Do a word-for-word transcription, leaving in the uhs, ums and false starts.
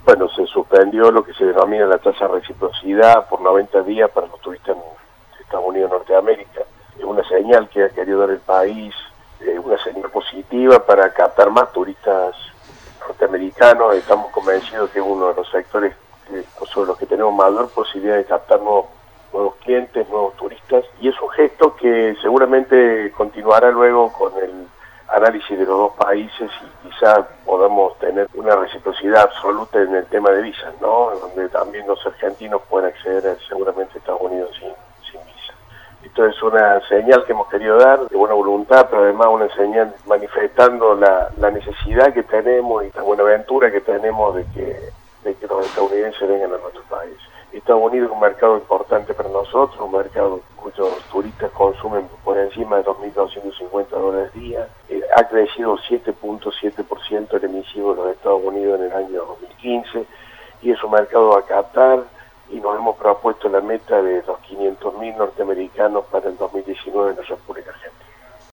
bueno, se suspendió lo que se denomina la tasa de reciprocidad por noventa días para los turistas en Estados Unidos, Norteamérica. Es una señal que ha querido dar el país, eh, una señal positiva para captar más turistas norteamericanos. Estamos convencidos que es uno de los sectores eh, sobre los que tenemos mayor posibilidad de captar nuevos, nuevos clientes, nuevos turistas, y es un gesto que seguramente continuará luego con el análisis de los dos países y quizá podamos tener una reciprocidad absoluta en el tema de visas, ¿no? Donde también los argentinos pueden acceder seguramente a Estados Unidos sin, sin visa. Esto es una señal que hemos querido dar de buena voluntad, pero además una señal manifestando la, la necesidad que tenemos y la buena aventura que tenemos de que, de que los estadounidenses vengan a nuestro país. Estados Unidos es un mercado importante para nosotros, un mercado cuyos turistas consumen por encima de dos mil doscientos cincuenta dólares al día. Eh, ha crecido siete punto siete por ciento el emisivo de los Estados Unidos en el año dos mil quince y es un mercado a captar, y nos hemos propuesto la meta de los quinientos mil norteamericanos para el dos mil diecinueve en la República Argentina.